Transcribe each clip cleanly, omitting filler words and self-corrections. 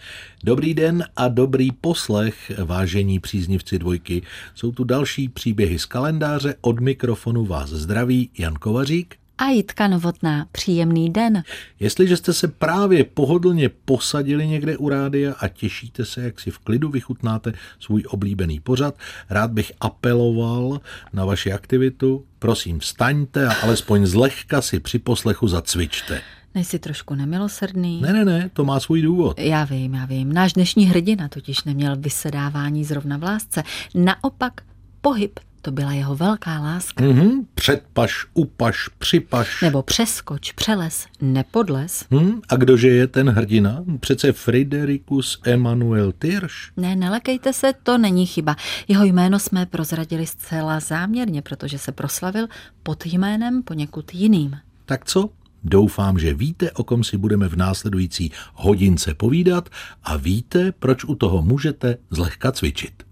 Dobrý den a dobrý poslech, vážení příznivci dvojky. Jsou tu další příběhy z kalendáře, od mikrofonu vás zdraví Jan Kovařík a Jitka Novotná. Příjemný den. Jestliže jste se právě pohodlně posadili někde u rádia a těšíte se, jak si v klidu vychutnáte svůj oblíbený pořad, rád bych apeloval na vaši aktivitu. Prosím, vstaňte a alespoň zlehka si při poslechu zacvičte. Nejsi trošku nemilosrdný? Ne, to má svůj důvod. Já vím. Náš dnešní hrdina totiž neměl vysedávání zrovna v lásce. Naopak pohyb, to byla jeho velká láska. Předpaš, upaš, připaš. Nebo přeskoč, přelez, nepodles. A kdože je ten hrdina? Přece Fridericus Emanuel Tirsch. Ne, nelekejte se, to není chyba. Jeho jméno jsme prozradili zcela záměrně, protože se proslavil pod jménem poněkud jiným. Tak co? Doufám, že víte, o kom si budeme v následující hodince povídat a víte, proč u toho můžete zlehka cvičit.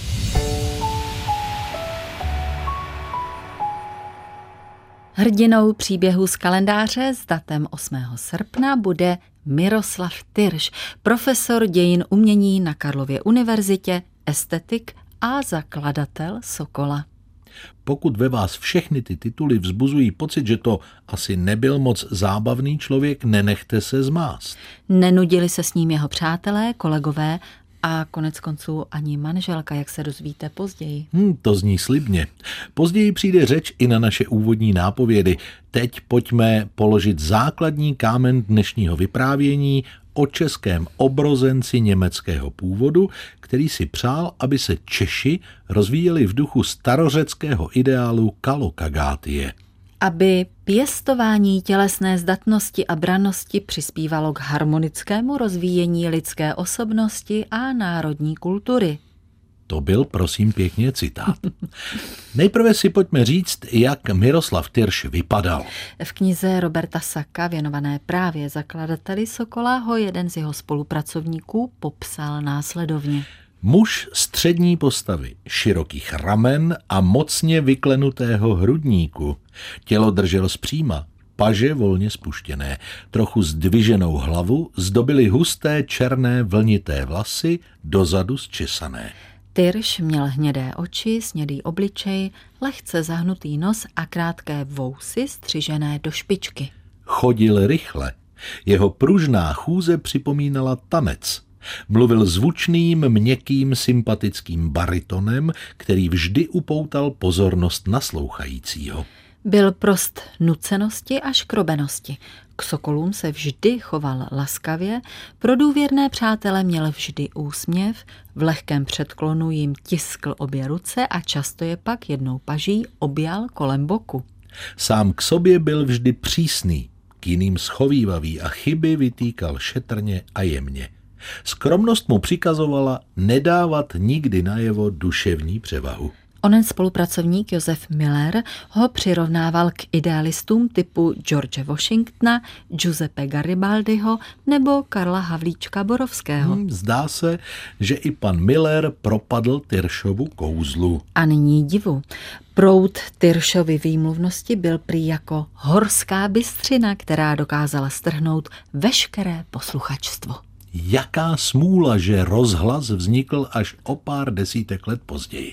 Hrdinou příběhu z kalendáře s datem 8. srpna bude Miroslav Tirsch, profesor dějin umění na Karlově univerzitě, estetik a zakladatel Sokola. Pokud ve vás všechny ty tituly vzbuzují pocit, že to asi nebyl moc zábavný člověk, nenechte se zmást. Nenudili se s ním jeho přátelé, kolegové a konec konců ani manželka, jak se dozvíte později. To zní slibně. Později přijde řeč i na naše úvodní nápovědy. Teď pojďme položit základní kámen dnešního vyprávění o českém obrozenci německého původu, který si přál, aby se Češi rozvíjeli v duchu starořeckého ideálu Kalokagátie. Aby pěstování tělesné zdatnosti a brannosti přispívalo k harmonickému rozvíjení lidské osobnosti a národní kultury. To byl, prosím, pěkně citát. Nejprve si pojďme říct, jak Miroslav Tirsch vypadal. V knize Roberta Sacka, věnované právě zakladateli Sokola, ho jeden z jeho spolupracovníků popsal následovně. Muž střední postavy, širokých ramen a mocně vyklenutého hrudníku. Tělo držel zpříma, paže volně spuštěné, trochu zdviženou hlavu zdobily husté černé vlnité vlasy, dozadu zčesané. Tirsch měl hnědé oči, snědý obličej, lehce zahnutý nos a krátké vousy střižené do špičky. Chodil rychle. Jeho pružná chůze připomínala tanec. Mluvil zvučným, měkkým, sympatickým baritonem, který vždy upoutal pozornost naslouchajícího. Byl prost nucenosti a škrobenosti. K sokolům se vždy choval laskavě, pro důvěrné přátele měl vždy úsměv, v lehkém předklonu jim tiskl obě ruce a často je pak jednou paží objal kolem boku. Sám k sobě byl vždy přísný, k jiným schovívavý a chyby vytýkal šetrně a jemně. Skromnost mu přikazovala nedávat nikdy najevo duševní převahu. Onen spolupracovník Josef Miller ho přirovnával k idealistům typu George Washingtona, Giuseppe Garibaldiho nebo Karla Havlíčka Borovského. Zdá se, že i pan Miller propadl Tirskovu kouzlu. A není divu. Proud Tirschovy výmluvnosti byl prý jako horská bystřina, která dokázala strhnout veškeré posluchačstvo. Jaká smůla, že rozhlas vznikl až o pár desítek let později.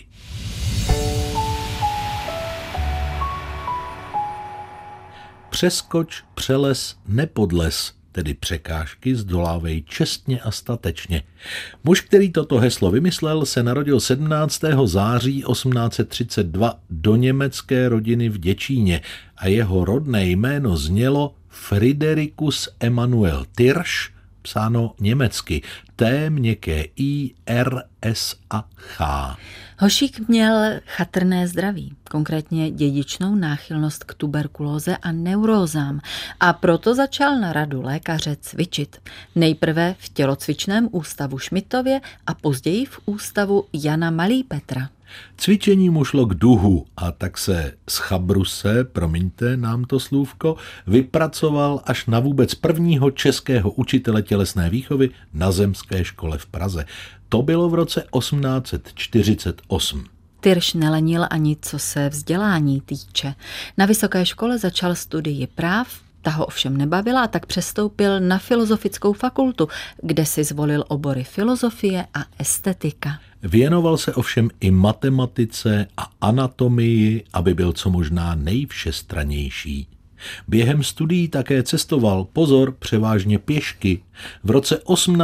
Přeskoč, přelez, nepodles, tedy překážky zdolávej čestně a statečně. Muž, který toto heslo vymyslel, se narodil 17. září 1832 do německé rodiny v Děčíně a jeho rodné jméno znělo Fridericus Emanuel Tirsch, psáno německy, T měkké I, R, S a H. Hošík měl chatrné zdraví, konkrétně dědičnou náchylnost k tuberkulóze a neurózám a proto začal na radu lékaře cvičit. Nejprve v tělocvičném ústavu Šmitově a později v ústavu Jana Malý Petra. Cvičení mu šlo k duhu a tak se z chabruse, promiňte nám to slůvko, vypracoval až na vůbec prvního českého učitele tělesné výchovy na Zemské škole v Praze. To bylo v roce 1848. Tirsch nelenil ani co se vzdělání týče. Na vysoké škole začal studii práv, Ta ho ovšem nebavila a tak přestoupil na filozofickou fakultu, kde si zvolil obory filozofie a estetika. Věnoval se ovšem i matematice a anatomii, aby byl co možná nejvšestrannější. Během studií také cestoval, pozor, převážně pěšky. V roce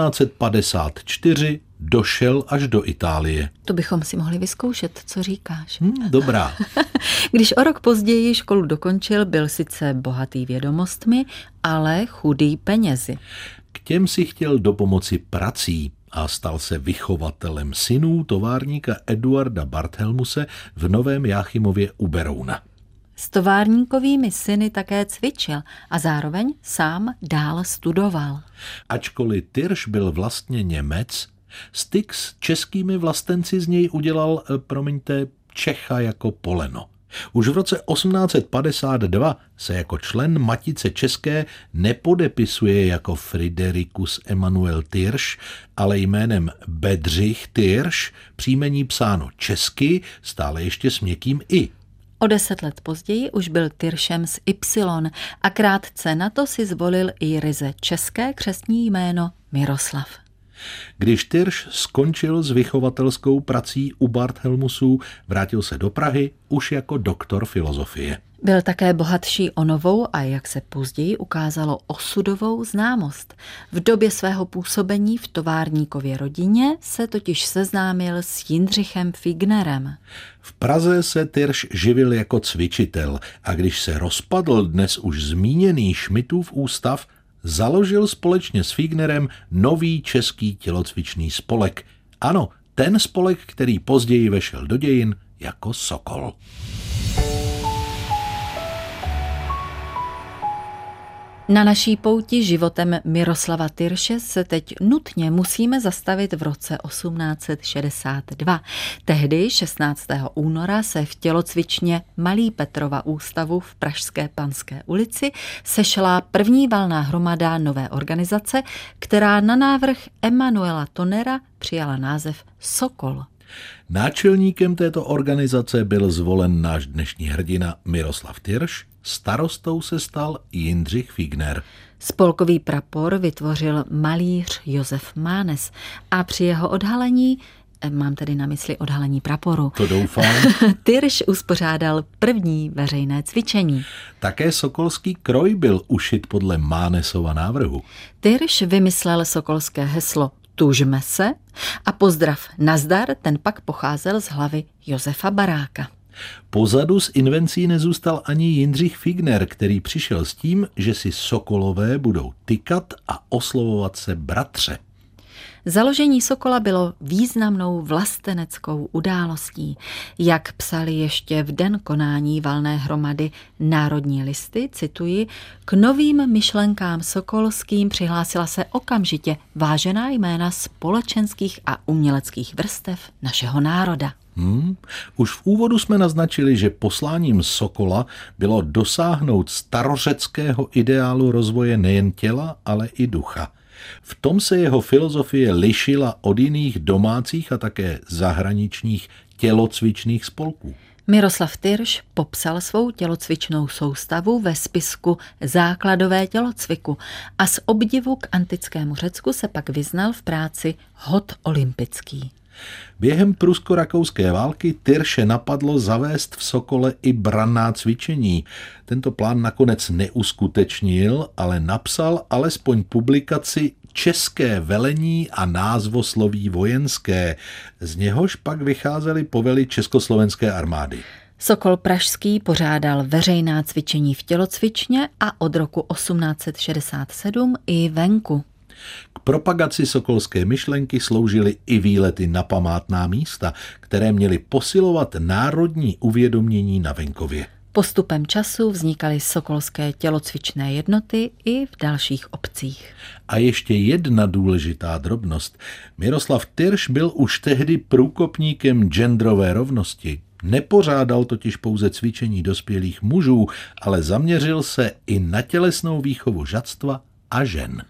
1854 došel až do Itálie. To bychom si mohli vyzkoušet, co říkáš. Dobrá. Když o rok později školu dokončil, byl sice bohatý vědomostmi, ale chudý penězi. K těm si chtěl dopomoci prací a stal se vychovatelem synů továrníka Eduarda Barthelmuse v Novém Jáchymově u Berouna. S továrníkovými syny také cvičil a zároveň sám dál studoval. Ačkoliv Tyrš byl vlastně Němec, styk s českými vlastenci z něj udělal, Čecha jako poleno. Už v roce 1852 se jako člen Matice české nepodepisuje jako Fridericus Emanuel Tyrš, ale jménem Bedřich Tyrš, příjmení psáno česky, stále ještě s měkkým i. O 10 let později už byl Tyršem s Y a krátce na to si zvolil i ryze české křestní jméno Miroslav. Když Tyrš skončil s vychovatelskou prací u Barthelmusů, vrátil se do Prahy už jako doktor filozofie. Byl také bohatší o novou a jak se později ukázalo osudovou známost. V době svého působení v továrníkově rodině se totiž seznámil s Jindřichem Fignerem. V Praze se Tyrš živil jako cvičitel a když se rozpadl dnes už zmíněný Schmidtův ústav, založil společně s Fignerem nový český tělocvičný spolek. Ano, ten spolek, který později vešel do dějin jako Sokol. Na naší pouti životem Miroslava Tyrše se teď nutně musíme zastavit v roce 1862. Tehdy, 16. února, se v tělocvičně Malý Petrova ústavu v pražské Panské ulici sešla první valná hromada nové organizace, která na návrh Emanuela Tonera přijala název Sokol. Náčelníkem této organizace byl zvolen náš dnešní hrdina Miroslav Tyrš, starostou se stal Jindřich Figner. Spolkový prapor vytvořil malíř Josef Mánes a při jeho odhalení, mám tedy na mysli odhalení praporu, To doufám. Tyrš uspořádal první veřejné cvičení. Také sokolský kroj byl ušit podle Mánesova návrhu. Tyrš vymyslel sokolské heslo Tužme se a pozdrav nazdar, ten pak pocházel z hlavy Josefa Baráka. Pozadu s invencí nezůstal ani Jindřich Figner, který přišel s tím, že si sokolové budou tykat a oslovovat se bratře. Založení Sokola bylo významnou vlasteneckou událostí. Jak psali ještě v den konání valné hromady Národní listy, cituji, k novým myšlenkám sokolským přihlásila se okamžitě vážená jména společenských a uměleckých vrstev našeho národa. Už v úvodu jsme naznačili, že posláním Sokola bylo dosáhnout starořeckého ideálu rozvoje nejen těla, ale i ducha. V tom se jeho filozofie lišila od jiných domácích a také zahraničních tělocvičných spolků. Miroslav Tyrš popsal svou tělocvičnou soustavu ve spisku Základové tělocviku a z obdivu k antickému Řecku se pak vyznal v práci Hod olympický. Během prusko-rakouské války Tyrše napadlo zavést v Sokole i branná cvičení. Tento plán nakonec neuskutečnil, ale napsal alespoň publikaci České velení a názvosloví vojenské. Z něhož pak vycházely povely československé armády. Sokol pražský pořádal veřejná cvičení v tělocvičně a od roku 1867 i venku. K propagaci sokolské myšlenky sloužily i výlety na památná místa, které měly posilovat národní uvědomění na venkově. Postupem času vznikaly sokolské tělocvičné jednoty i v dalších obcích. A ještě jedna důležitá drobnost. Miroslav Tyrš byl už tehdy průkopníkem genderové rovnosti. Nepořádal totiž pouze cvičení dospělých mužů, ale zaměřil se i na tělesnou výchovu žadstva a žen.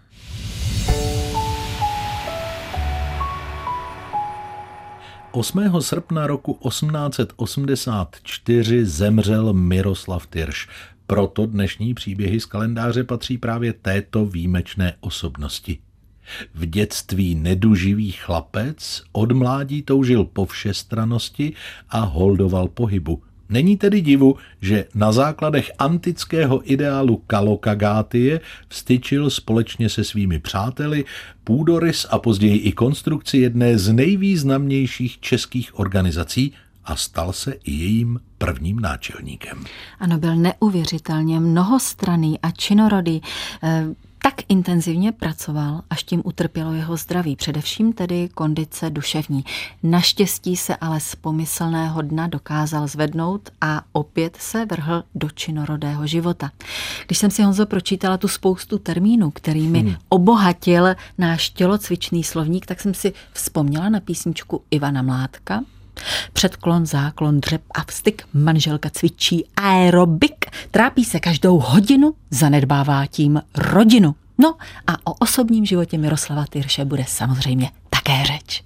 – 8. srpna roku 1884 zemřel Miroslav Tyrš, Proto dnešní příběhy z kalendáře patří právě této výjimečné osobnosti. V dětství neduživý chlapec od mládí toužil po všestrannosti a holdoval pohybu. Není tedy divu, že na základech antického ideálu Kalokagátie vstyčil společně se svými přáteli půdorys a později i konstrukci jedné z nejvýznamnějších českých organizací a stal se i jejím prvním náčelníkem. Ano, byl neuvěřitelně mnohostranný a činorodý. Tak intenzivně pracoval, až tím utrpělo jeho zdraví, především tedy kondice duševní. Naštěstí se ale z pomyslného dna dokázal zvednout a opět se vrhl do činorodého života. Když jsem si, Honzo, pročítala tu spoustu termínů, kterými obohatil náš tělocvičný slovník, tak jsem si vzpomněla na písničku Ivana Mládka. Předklon, záklon, dřep a vstyk, manželka cvičí aerobik, trápí se každou hodinu, zanedbává tím rodinu. No a o osobním životě Miroslava Tyrše bude samozřejmě také řeč.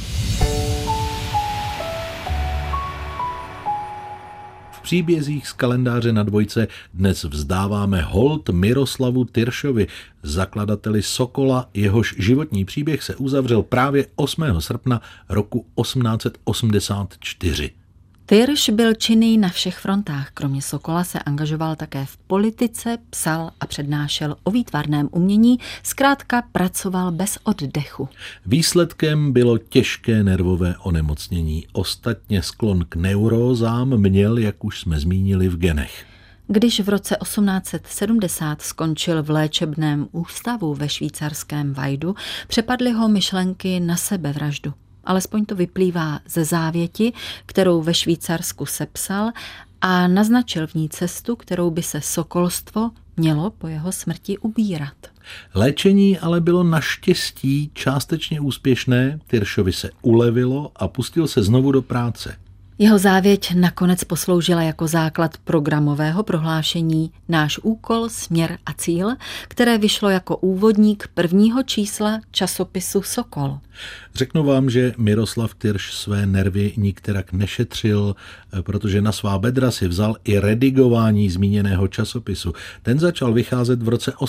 V příbězích z kalendáře na dvojce dnes vzdáváme hold Miroslavu Tyršovi, zakladateli Sokola, jehož životní příběh se uzavřel právě 8. srpna roku 1884. Tyrš byl činný na všech frontách. Kromě Sokola se angažoval také v politice, psal a přednášel o výtvarném umění, zkrátka pracoval bez oddechu. Výsledkem bylo těžké nervové onemocnění. Ostatně sklon k neurózám měl, jak už jsme zmínili, v genech. Když v roce 1870 skončil v léčebném ústavu ve švýcarském Vajdu, přepadly ho myšlenky na sebevraždu. Alespoň to vyplývá ze závěti, kterou ve Švýcarsku sepsal a naznačil v ní cestu, kterou by se sokolstvo mělo po jeho smrti ubírat. Léčení ale bylo naštěstí částečně úspěšné, Tyršovi se ulevilo a pustil se znovu do práce. Jeho závěť nakonec posloužila jako základ programového prohlášení Náš úkol, směr a cíl, které vyšlo jako úvodník prvního čísla časopisu Sokol. Řeknu vám, že Miroslav Tyrš své nervy nikterak nešetřil, protože na svá bedra si vzal i redigování zmíněného časopisu. Ten začal vycházet v roce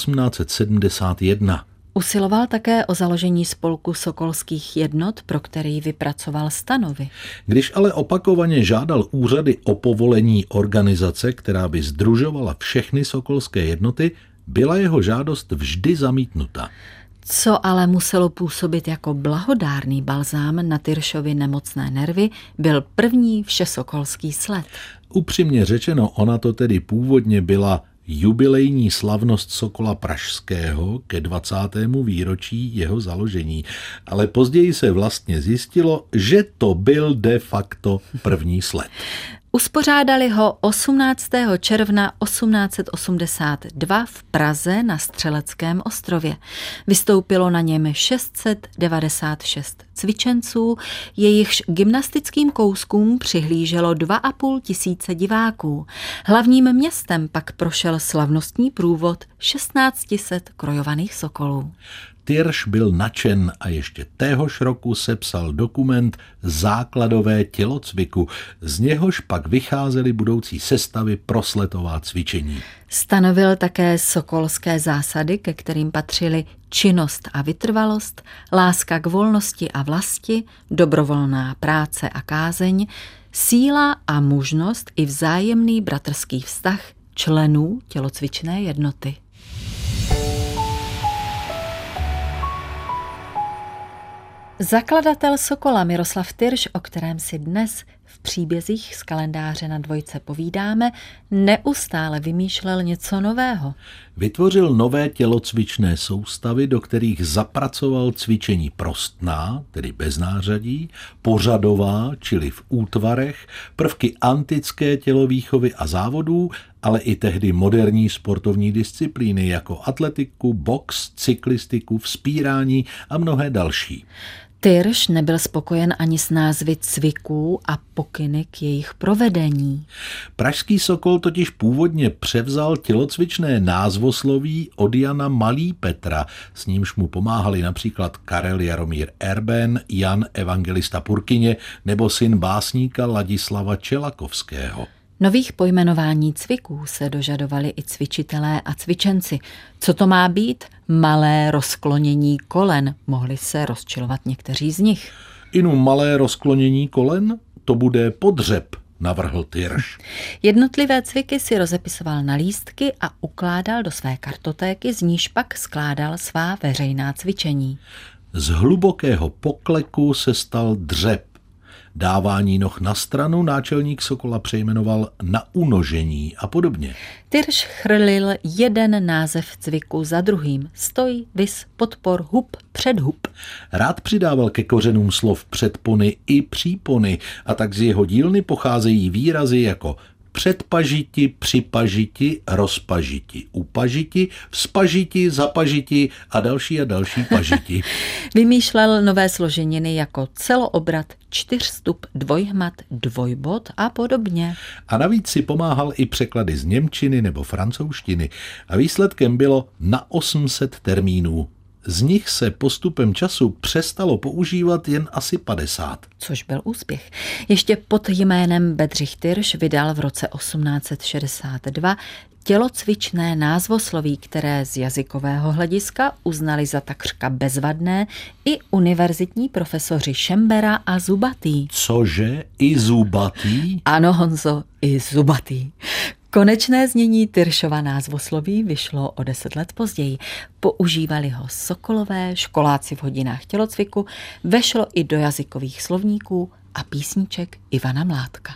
1871. Usiloval také o založení spolku sokolských jednot, pro který vypracoval stanovy. Když ale opakovaně žádal úřady o povolení organizace, která by sdružovala všechny sokolské jednoty, byla jeho žádost vždy zamítnuta. Co ale muselo působit jako blahodárný balzám na Tyršovi nemocné nervy, byl první všesokolský sled. Upřímně řečeno, ona to tedy původně byla jubilejní slavnost Sokola pražského ke 20. výročí jeho založení, ale později se vlastně zjistilo, že to byl de facto první sled. Uspořádali ho 18. června 1882 v Praze na Střeleckém ostrově. Vystoupilo na něm 696 cvičenců, jejichž gymnastickým kouskům přihlíželo 2,5 tisíce diváků. Hlavním městem pak prošel slavnostní průvod 1600 krojovaných sokolů. Tyrš byl nadšen a ještě téhož roku sepsal dokument Základové tělocviku, z něhož pak vycházely budoucí sestavy pro sletová cvičení. Stanovil také sokolské zásady, ke kterým patřily činnost a vytrvalost, láska k volnosti a vlasti, dobrovolná práce a kázeň, síla a mužnost i vzájemný bratrský vztah členů tělocvičné jednoty. Zakladatel Sokola Miroslav Tyrš, o kterém si dnes v příbězích z kalendáře na dvojce povídáme, neustále vymýšlel něco nového. Vytvořil nové tělocvičné soustavy, do kterých zapracoval cvičení prostná, tedy bez nářadí, pořadová, čili v útvarech, prvky antické tělovýchovy a závodů, ale i tehdy moderní sportovní disciplíny jako atletiku, box, cyklistiku, vzpírání a mnohé další. Tyrš nebyl spokojen ani s názvy cviků a pokyny k jejich provedení. Pražský Sokol totiž původně převzal tělocvičné názvosloví od Jana Malý Petra, s nímž mu pomáhali například Karel Jaromír Erben, Jan Evangelista Purkyně nebo syn básníka Ladislava Čelakovského. Nových pojmenování cviků se dožadovali i cvičitelé a cvičenci. Co to má být? Malé rozklonění kolen, mohli se rozčilovat někteří z nich. Inu malé rozklonění kolen? To bude podřeb, navrhl Tyrš. Jednotlivé cviky si rozepisoval na lístky a ukládal do své kartotéky, z níž pak skládal svá veřejná cvičení. Z hlubokého pokleku se stal dřep. Dávání noh na stranu náčelník Sokola přejmenoval na unožení a podobně. Tyrš chrlil jeden název cviku za druhým. Stoj, vis, podpor, hub, předhub. Rád přidával ke kořenům slov předpony i přípony a tak z jeho dílny pocházejí výrazy jako předpažiti, připažiti, rozpažiti, upažiti, vzpažiti, zapažiti a další pažiti. Vymýšlel nové složeniny jako celoobrat, čtyřstup, dvojhmat, dvojbod a podobně. A navíc si pomáhal i překlady z němčiny nebo francouzštiny a výsledkem bylo na 800 termínů. Z nich se postupem času přestalo používat jen asi 50. Což byl úspěch. Ještě pod jménem Bedřich Tyrš vydal v roce 1862 tělocvičné názvosloví, které z jazykového hlediska uznali za takřka bezvadné i univerzitní profesoři Šembera a Zubatý. Cože? I Zubatý? Ano, Honzo, i Zubatý. Konečné znění Tyršova názvosloví vyšlo o 10 let později. Používali ho sokolové, školáci v hodinách tělocviku, vešlo i do jazykových slovníků a písniček Ivana Mládka.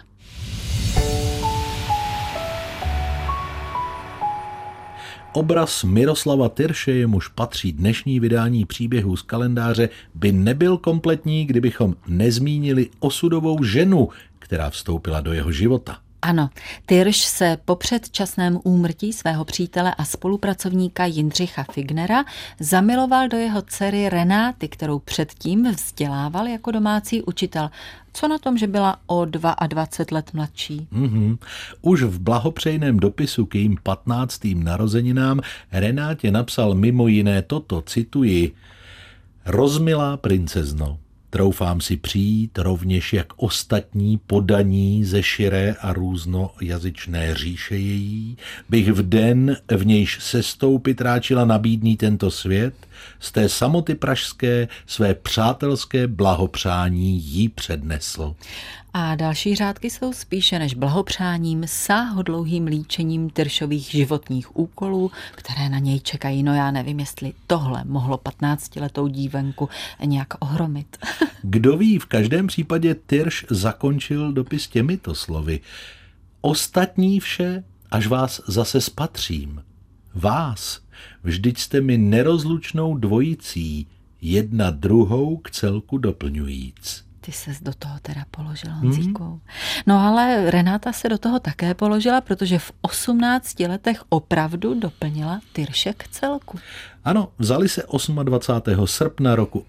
Obraz Miroslava Tyrše, jemuž patří dnešní vydání příběhů z kalendáře, by nebyl kompletní, kdybychom nezmínili osudovou ženu, která vstoupila do jeho života. Ano, Tyrš se po předčasném úmrtí svého přítele a spolupracovníka Jindřicha Fignera zamiloval do jeho dcery Renáty, kterou předtím vzdělával jako domácí učitel. Co na tom, že byla o 22 let mladší? Už v blahopřejném dopisu k jejím 15. narozeninám Renátě napsal mimo jiné toto, cituji: Rozmilá princezno, troufám si přijít rovněž jak ostatní podaní ze širé a různojazyčné říše její, bych v den, v nějž sestoupit ráčila nabídný tento svět, z té samoty pražské své přátelské blahopřání jí přednesl. A další řádky jsou spíše než blahopřáním sáhodlouhým líčením Tyršových životních úkolů, které na něj čekají. No já nevím, jestli tohle mohlo 15letou dívenku nějak ohromit. Kdo ví, v každém případě Tyrš zakončil dopis těmito slovy: Ostatní vše, až vás zase spatřím. Vás, vždyť jste mi nerozlučnou dvojicí, jedna druhou k celku doplňujíc. Ty ses do toho teda položil, Honzíku. No ale Renáta se do toho také položila, protože v 18 letech opravdu doplnila Tyrše k celku. Ano, vzali se 28. srpna roku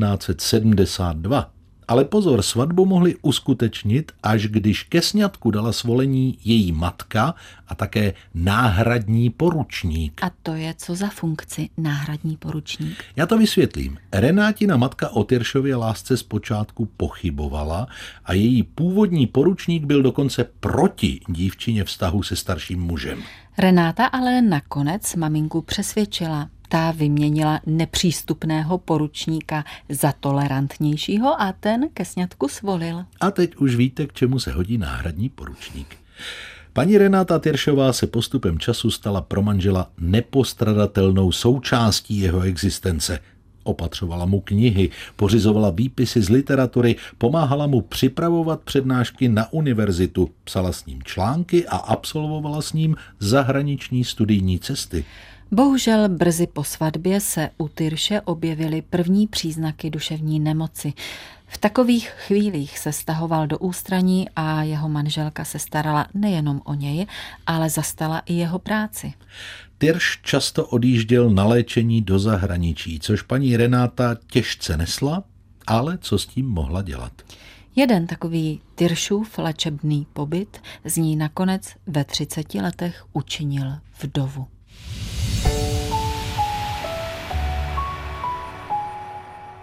1872. Ale pozor, svatbu mohli uskutečnit, až když ke sňatku dala svolení její matka a také náhradní poručník. A to je co za funkci náhradní poručník? Já to vysvětlím. Renátina matka o Tyršově lásce zpočátku pochybovala a její původní poručník byl dokonce proti dívčině vztahu se starším mužem. Renáta ale nakonec maminku přesvědčila. Ta vyměnila nepřístupného poručníka za tolerantnějšího a ten ke sňatku svolil. A teď už víte, k čemu se hodí náhradní poručník. Paní Renáta Tyršová se postupem času stala pro manžela nepostradatelnou součástí jeho existence. Opatřovala mu knihy, pořizovala výpisy z literatury, pomáhala mu připravovat přednášky na univerzitu, psala s ním články a absolvovala s ním zahraniční studijní cesty. Bohužel brzy po svatbě se u Tyrše objevily první příznaky duševní nemoci. V takových chvílích se stahoval do ústraní a jeho manželka se starala nejenom o něj, ale zastala i jeho práci. Tyrš často odjížděl na léčení do zahraničí, což paní Renáta těžce nesla, ale co s tím mohla dělat? Jeden takový Tyršův léčebný pobyt z ní nakonec ve 30 letech učinil vdovu.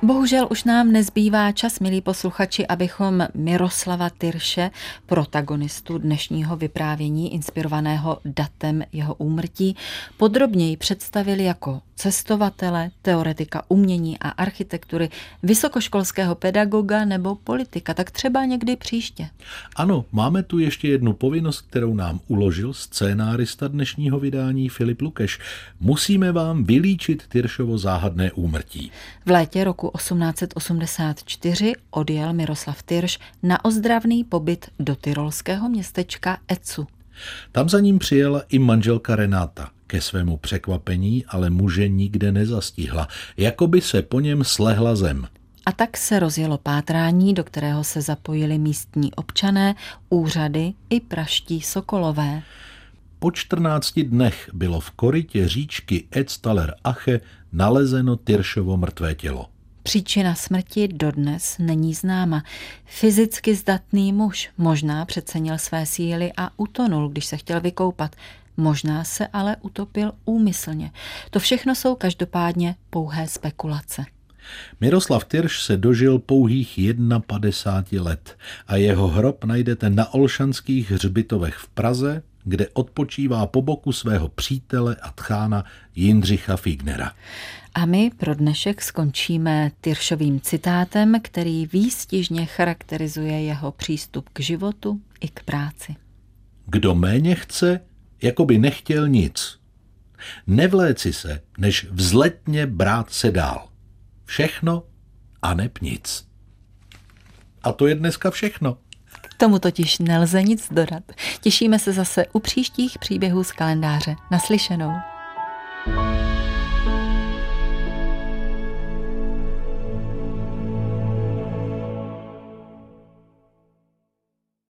Bohužel už nám nezbývá čas, milí posluchači, abychom Miroslava Tyrše, protagonistu dnešního vyprávění inspirovaného datem jeho úmrtí, podrobněji představili jako cestovatele, teoretika umění a architektury, vysokoškolského pedagoga nebo politika. Tak třeba někdy příště. Ano, máme tu ještě jednu povinnost, kterou nám uložil scénárista dnešního vydání Filip Lukeš. Musíme vám vylíčit Tyršovo záhadné úmrtí. V létě roku 1884 odjel Miroslav Tyrš na ozdravný pobyt do tyrolského městečka Ecu. Tam za ním přijela i manželka Renáta. Ke svému překvapení ale muže nikde nezastihla, jako by se po něm slehla zem. A tak se rozjelo pátrání, do kterého se zapojili místní občané, úřady i praští sokolové. Po 14 dnech bylo v korytě říčky Etztaler Ache nalezeno Tyršovo mrtvé tělo. Příčina smrti dodnes není známa. Fyzicky zdatný muž možná přecenil své síly a utonul, když se chtěl vykoupat. Možná se ale utopil úmyslně. To všechno jsou každopádně pouhé spekulace. Miroslav Tyrš se dožil pouhých 51 let a jeho hrob najdete na Olšanských hřbitovech v Praze, kde odpočívá po boku svého přítele a tchána Jindřicha Fignera. A my pro dnešek skončíme Tyršovým citátem, který výstižně charakterizuje jeho přístup k životu i k práci. Kdo méně chce, jako by nechtěl nic. Nevléci se, než vzletně brát se dál. Všechno a neb nic. A to je dneska všechno. K tomu totiž nelze nic dodat. Těšíme se zase u příštích příběhů z kalendáře. Naslyšenou.